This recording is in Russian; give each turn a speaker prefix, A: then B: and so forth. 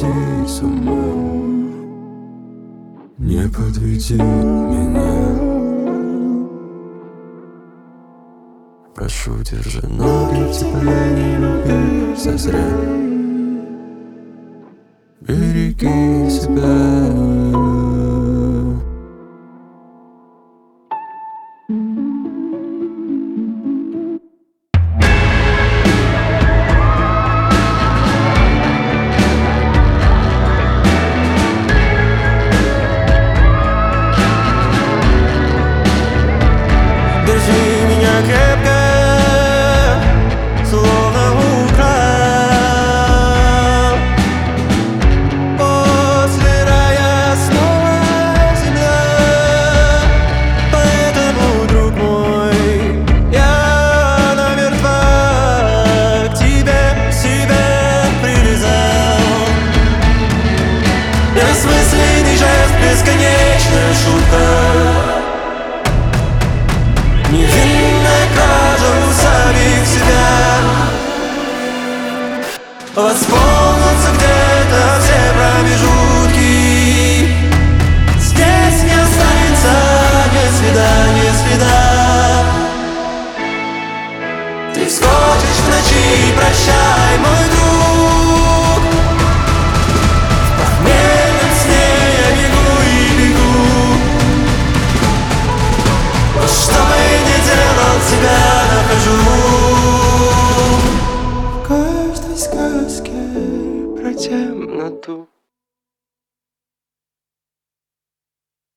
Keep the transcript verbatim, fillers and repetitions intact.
A: сойти с ума. Не подведи меня, прошу, держи ноги в тепле, не люби зазря. Береги себя.
B: Держи меня крепко, словно украл. После рая снова земля. Поэтому, друг мой, я намертво к тебе себя привязал. Бессмысленный жест, бесконечная шутка. Невинная кража у самих себя. Восполнятся где-то все промежутки. Здесь не останется ни следа, ни следа. Ты вскочишь в ночи, прощай, мой друг. В похмельном сне я бегу и бегу. Что бы ни делал, тебя нахожу. В каждой сказке про темноту.